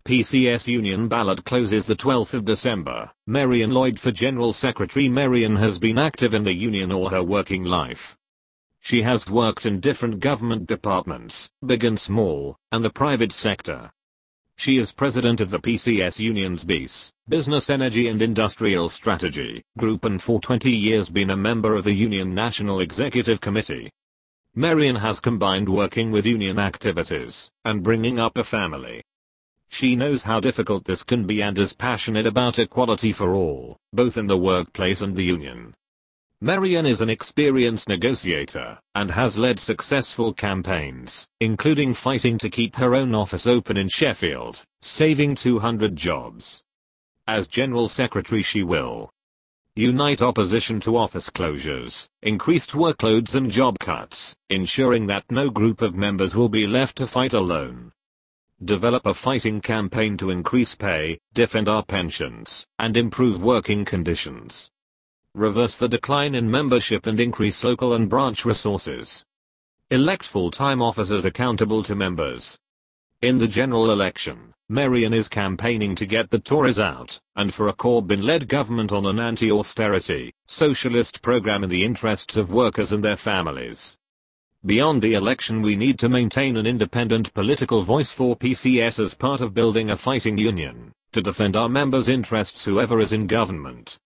PCS union ballot closes the 12th of December. Marian Lloyd for General Secretary. Marian has been active in the union all her working life. She has worked in different government departments, big and small, and the private sector. She is president of the PCS union's BES, Business Energy and Industrial Strategy Group, and for 20 years been a member of the Union National Executive Committee. Marian has combined working with union activities and bringing up a family. She knows how difficult this can be and is passionate about equality for all, both in the workplace and the union. Marian is an experienced negotiator and has led successful campaigns, including fighting to keep her own office open in Sheffield, saving 200 jobs. As General Secretary, she will unite opposition to office closures, increased workloads and job cuts, ensuring that no group of members will be left to fight alone. Develop a fighting campaign to increase pay, defend our pensions, and improve working conditions. Reverse the decline in membership and increase local and branch resources. Elect full-time officers accountable to members. In the general election, Marian is campaigning to get the Tories out, and for a Corbyn-led government on an anti-austerity, socialist program in the interests of workers and their families. Beyond the election, we need to maintain an independent political voice for PCS as part of building a fighting union, to defend our members' interests whoever is in government.